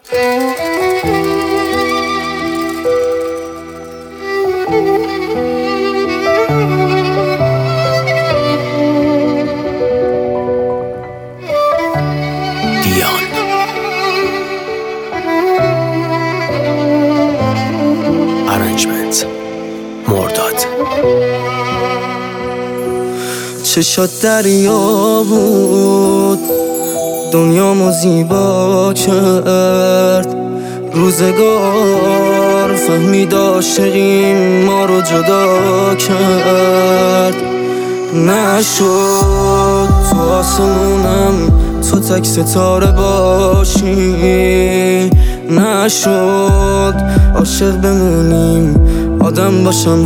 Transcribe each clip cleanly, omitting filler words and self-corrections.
ارنجمنت مرداد. چشات دریا بود، دنیامو زیبا کرد. روزگار فهمید عاشقیم ما رو جدا کرد. نشد تو آسمونم تو تک ستاره باشی، نشد عاشق بمونیم آدم باشم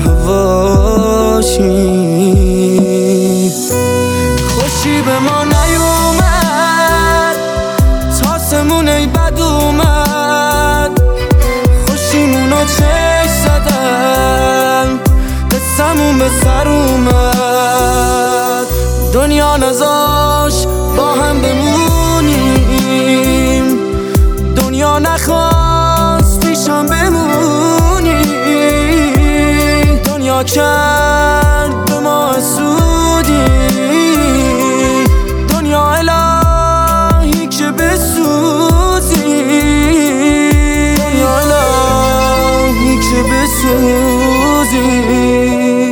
هواشی. خوشی به ما نیومد تاسمون ای بد اومد، خوشیمونو چش زدن قصمون به سر اومد. دنیا نذاش با هم بمونیم، دنیا نخواست پیشم بمونی. دنیا کرد به ما حسودی، دنیا الهی که بسوزی، دنیا الهی که بسوزی.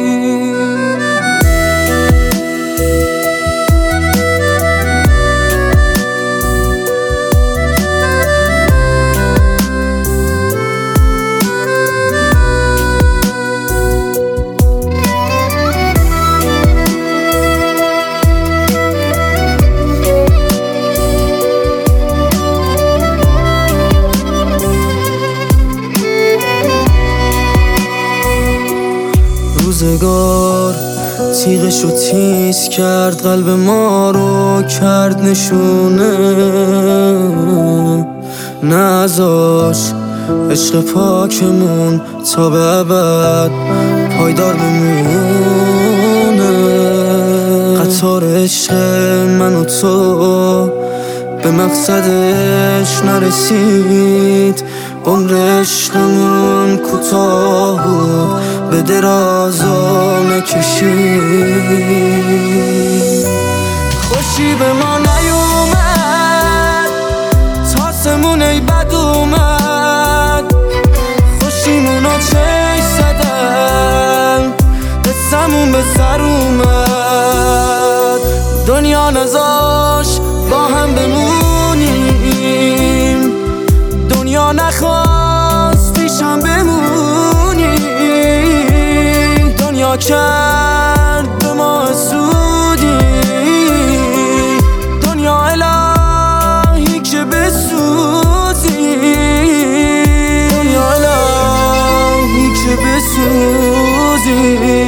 روزگار تیغشو تیز کرد، قلب ما رو کرد نشونه. نذاش عشق پاکمون تا به ابد پایدار بمونه. قطار عشق من و تو به مقصدش نرسید، عمر عشقمون کوتاه بود به درازا نکشید. خوشی به ما نیومد تاسمون ای بد اومد، خوشیمونو چش زدن قصمون به سر اومد. دنیا نذاش با هم بمونیم، دنیا نخواست پیشم بمونی. دنیا کرد به ما حسودی، دنیا الهی که بسوزی، دنیا الهی که بسوزی.